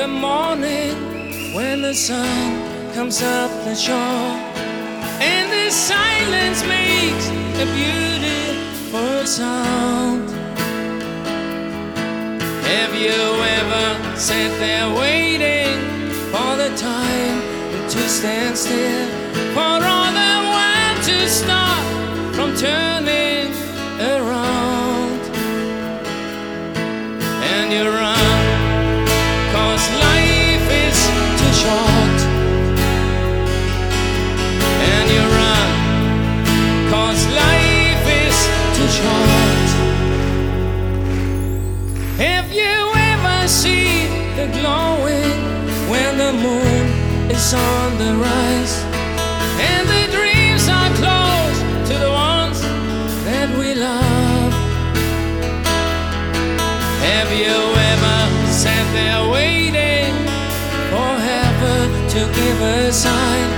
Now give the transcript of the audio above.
the morning when the sun comes up the shore, and the silence makes a beautiful sound. Have you ever sat there waiting for the time to stand still, for all the world to stop from turning around? And you run, 'cause life is too short. And you run, 'cause life is too short. Have you ever seen the glowing when the moon is on the rise, and the dreams are close to the ones that we love? Have you ever sat there waiting for heaven to give a sign,